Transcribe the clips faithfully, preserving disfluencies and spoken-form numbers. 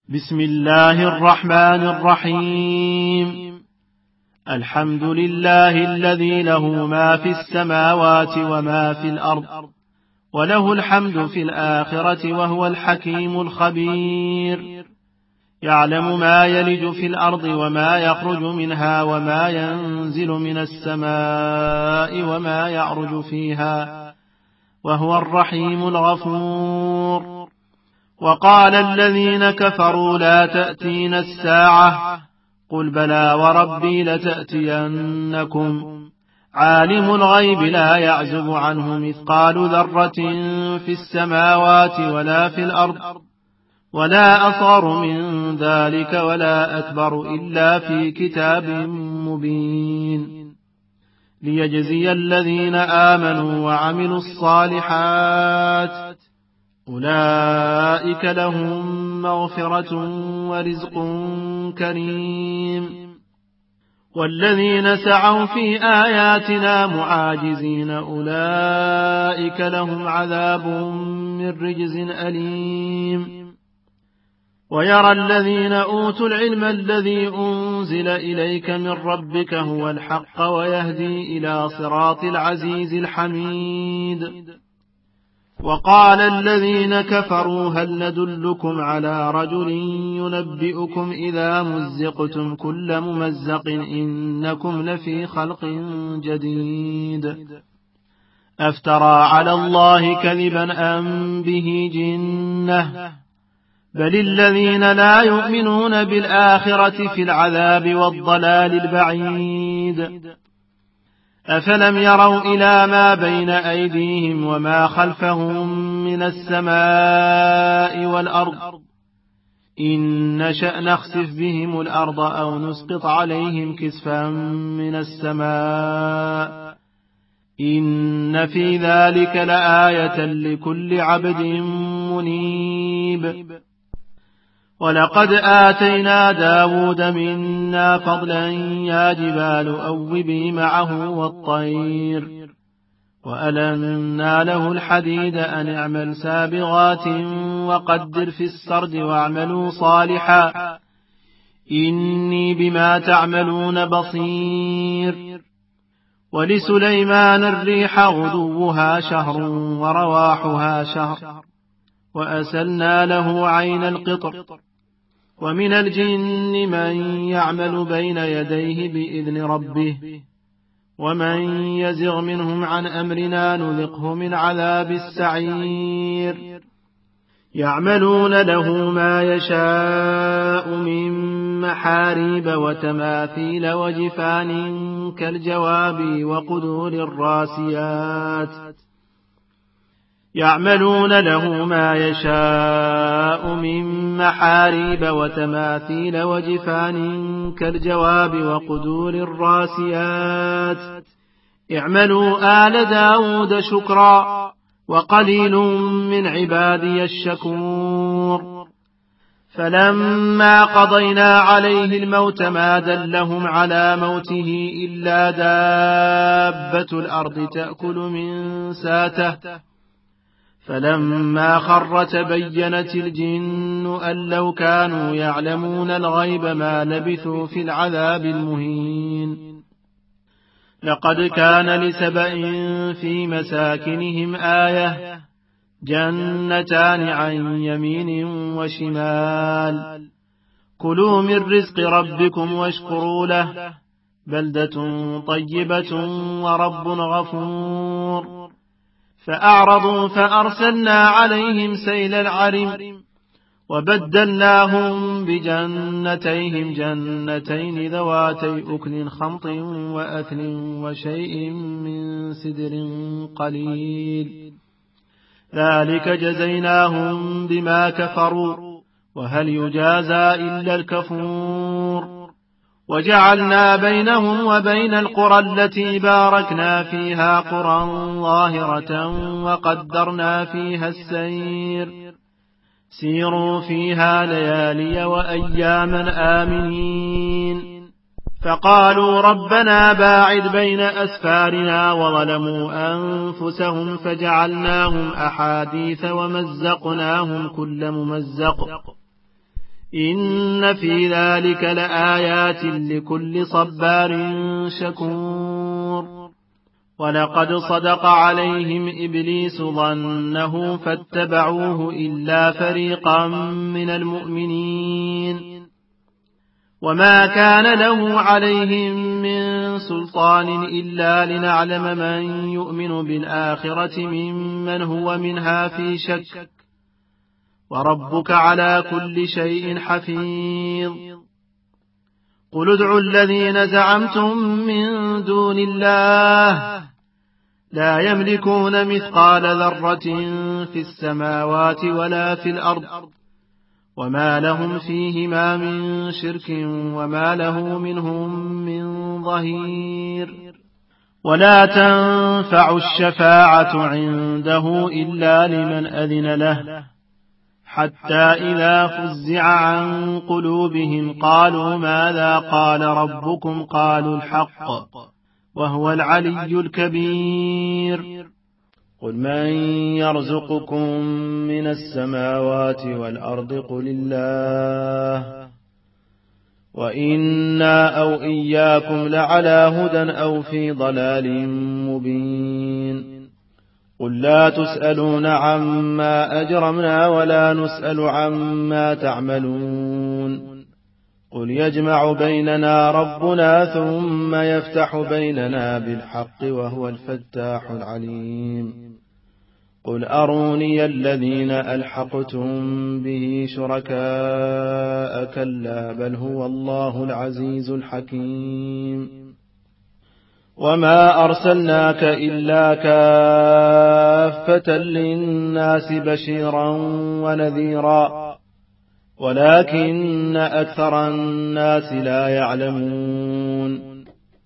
بسم الله الرحمن الرحيم. الحمد لله الذي له ما في السماوات وما في الأرض، وله الحمد في الآخرة، وهو الحكيم الخبير. يعلم ما يلج في الأرض وما يخرج منها وما ينزل من السماء وما يعرج فيها، وهو الرحيم الغفور. وقال الذين كفروا لا تأتينا الساعة، قل بلى وربي لتأتينكم، عالم الغيب لا يعزب عنه مثقال ذرة في السماوات ولا في الأرض، ولا أصغر من ذلك ولا أكبر إلا في كتاب مبين، ليجزي الذين آمنوا وعملوا الصالحات، أولئك لهم مغفرة ورزق كريم. والذين سعوا في آياتنا معاجزين أولئك لهم عذاب من رجز أليم. ويرى الذين أوتوا العلم الذي أنزل إليك من ربك هو الحق ويهدي إلى صراط العزيز الحميد. وقال الذين كفروا هل ندلكم على رجل ينبئكم إذا مزقتم كل ممزق إنكم لفي خلق جديد، أفترى على الله كذبا أم به جنة، بل الذين لا يؤمنون بالآخرة في العذاب والضلال البعيد. أفلم يروا إلى ما بين أيديهم وما خلفهم من السماء والأرض، إن نشأ نخسف بهم الأرض أو نسقط عليهم كسفا من السماء، إن في ذلك لآية لكل عبد منيب. ولقد آتينا داود منا فضلا يا جبال أوبي معه والطير، وألنا له الحديد أن اعمل سابغات وقدر في السرد واعملوا صالحا إني بما تعملون بصير. ولسليمان الريح غدوها شهر ورواحها شهر، وأسلنا له عين القطر. ومن الجن من يعمل بين يديه بإذن ربه، ومن يزغ منهم عن أمرنا نذقه من عذاب السعير. يعملون له ما يشاء من محاريب وتماثيل وجفان كالجواب وقدور الراسيات يعملون له ما يشاء من محاريب وتماثيل وجفان كالجواب وقدور الراسيات اعملوا آل داود شكرا وقليل من عبادي الشكور. فلما قضينا عليه الموت ما دلهم على موته إلا دابة الأرض تأكل من ساته، فلما خر تبينت الجن أن لو كانوا يعلمون الغيب ما لبثوا في العذاب المهين. لقد كان لسبأ في مساكنهم آية، جنتان عن يمين وشمال، كلوا من رزق ربكم واشكروا له، بلدة طيبة ورب غفور. فأعرضوا فأرسلنا عليهم سيل العرم، وبدلناهم بجنتيهم جنتين ذواتي أكل خمط وأثل وشيء من سدر قليل، ذلك جزيناهم بما كفروا، وهل يجازى إلا الكفور. وجعلنا بينهم وبين القرى التي باركنا فيها قرى ظاهرة وقدرنا فيها السير، سيروا فيها ليالي وأياما آمنين. فقالوا ربنا باعد بين أسفارنا وظلموا أنفسهم فجعلناهم أحاديث ومزقناهم كل ممزق إن في ذلك لآيات لكل صبار شكور ولقد صدق عليهم إبليس ظنه فاتبعوه إلا فريقا من المؤمنين وما كان له عليهم من سلطان إلا لنعلم من يؤمن بالآخرة ممن هو منها في شك وربك على كل شيء حفيظ قل ادعوا الذين زعمتم من دون الله لا يملكون مثقال ذرة في السماوات ولا في الأرض وما لهم فيهما من شرك وما له منهم من ظهير ولا تنفع الشفاعة عنده إلا لمن أذن له حتى إذا فزع عن قلوبهم قالوا ماذا قال ربكم قالوا الحق وهو العلي الكبير قل من يرزقكم من السماوات والأرض قل الله وإنا أو إياكم لعلى هدى أو في ضلال مبين قل لا تسألون عما أجرمنا ولا نسأل عما تعملون قل يجمع بيننا ربنا ثم يفتح بيننا بالحق وهو الفتاح العليم قل أروني الذين ألحقتم به شركاء كلا بل هو الله العزيز الحكيم وما أرسلناك إلا كافة للناس بشيرا ونذيرا ولكن أكثر الناس لا يعلمون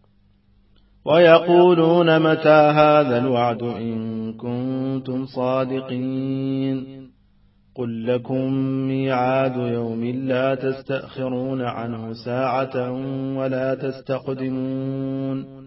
ويقولون متى هذا الوعد إن كنتم صادقين قل لكم ميعاد يوم لا تستأخرون عنه ساعة ولا تستقدمون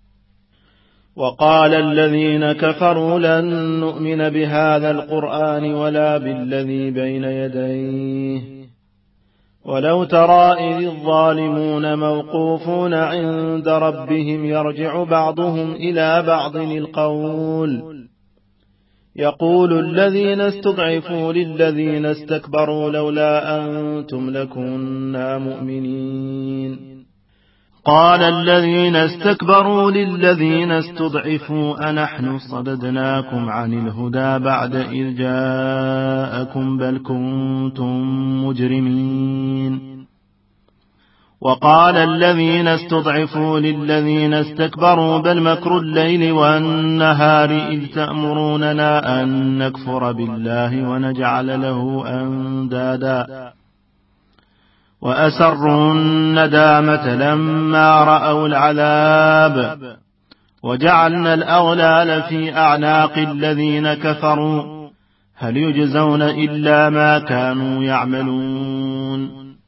وقال الذين كفروا لن نؤمن بهذا القرآن ولا بالذي بين يديه ولو ترى إذ الظالمون موقوفون عند ربهم يرجع بعضهم إلى بعض القول يقول الذين استضعفوا للذين استكبروا لولا أنتم لكنا مؤمنين قال الذين استكبروا للذين استضعفوا أنحن صددناكم عن الهدى بعد إذ جاءكم بل كنتم مجرمين وقال الذين استضعفوا للذين استكبروا بل مكر الليل والنهار إذ تأمروننا أن نكفر بالله ونجعل له أندادا وأسروا الندامة لما رأوا العذاب وجعلنا الأغلال في أعناق الذين كفروا هل يجزون إلا ما كانوا يعملون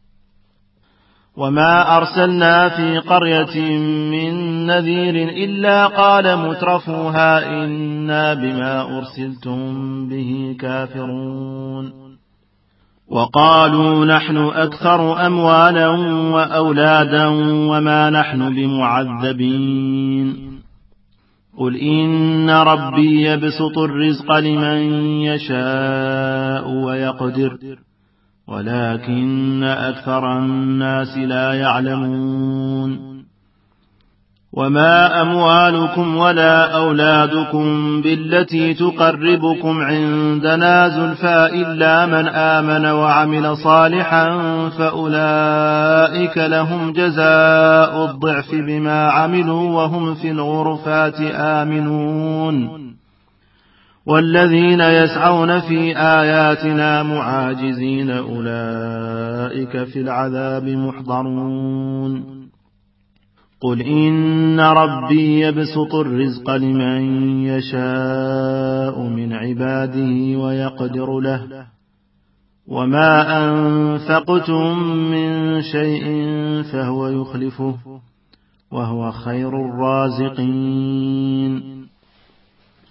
وما أرسلنا في قرية من نذير إلا قال مترفوها إنا بما أرسلتم به كافرون وقالوا نحن أكثر أموالا وأولادا وما نحن بمعذبين قل إن ربي يبسط الرزق لمن يشاء ويقدر ولكن أكثر الناس لا يعلمون وما أموالكم ولا أولادكم بالتي تقربكم عندنا زلفى إلا من آمن وعمل صالحا فأولئك لهم جزاء الضعف بما عملوا وهم في الغرفات آمنون والذين يسعون في آياتنا معاجزين أولئك في العذاب محضرون قل إن ربي يبسط الرزق لمن يشاء من عباده ويقدر له وما أنفقتم من شيء فهو يخلفه وهو خير الرازقين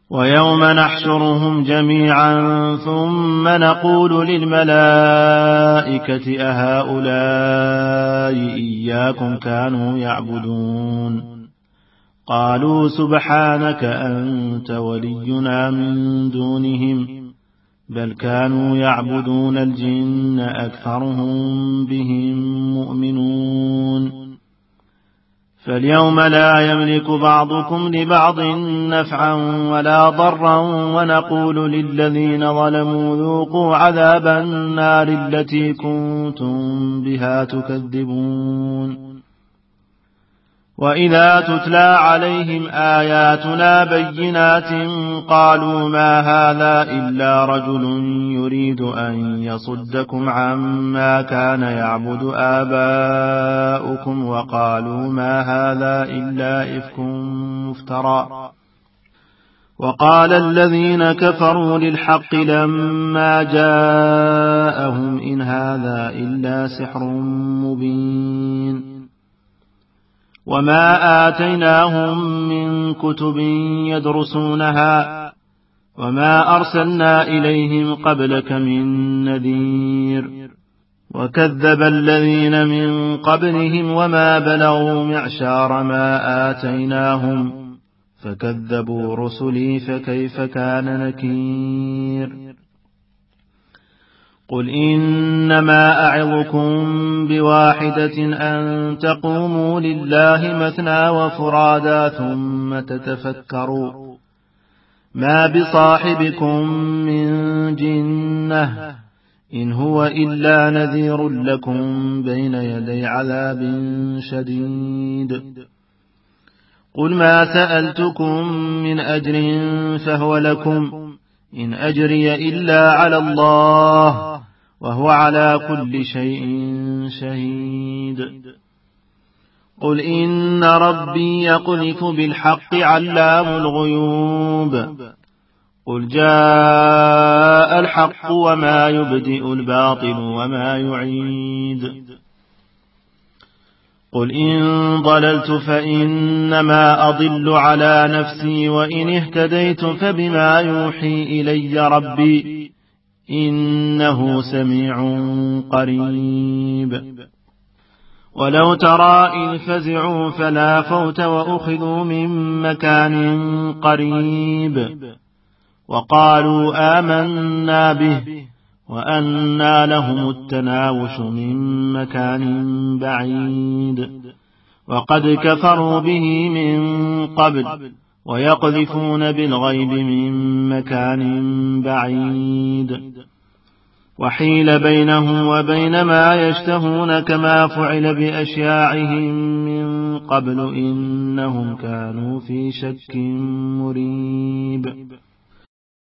ويوم نحشرهم جميعا ثم نقول للملائكة أهؤلاء إياكم كانوا يعبدون قالوا سبحانك أنت ولينا من دونهم بل كانوا يعبدون الجن أكثرهم بهم مؤمنون فاليوم لا يملك بعضكم لبعض نفعا ولا ضرا ونقول للذين ظلموا ذوقوا عذاب النار التي كنتم بها تكذبون وإذا تتلى عليهم آياتنا بينات قالوا ما هذا إلا رجل يريد أن يصدكم عما كان يعبد آباؤكم وقالوا ما هذا إلا إفك مفترى وقال الذين كفروا للحق لما جاءهم إن هذا إلا سحر مبين وما آتيناهم من كتب يدرسونها وما أرسلنا إليهم قبلك من نذير وكذب الذين من قبلهم وما بلغوا معشار ما آتيناهم فكذبوا رسلي فكيف كان نكير قل إنما أعظكم بواحدة أن تقوموا لله مثنى وفرادا ثم تتفكروا ما بصاحبكم من جنة إن هو إلا نذير لكم بين يدي عذاب شديد قل ما سألتكم من أجر فهو لكم إن أجري إلا على الله وهو على كل شيء شهيد قل إن ربي يقذف بالحق علام الغيوب قل جاء الحق وما يبدئ الباطل وما يعيد قل إن ضللت فإنما أضل على نفسي وإن اهتديت فبما يوحي إلي ربي إنه سميع قريب ولو ترى إذ فزعوا فلا فوت وأخذوا من مكان قريب وقالوا آمنا به وأنى لهم التناوش من مكان بعيد وقد كفروا به من قبل ويقذفون بالغيب من مكان بعيد وحيل بينهم وبين ما يشتهون كما فعل بأشياعهم من قبل إنهم كانوا في شك مريب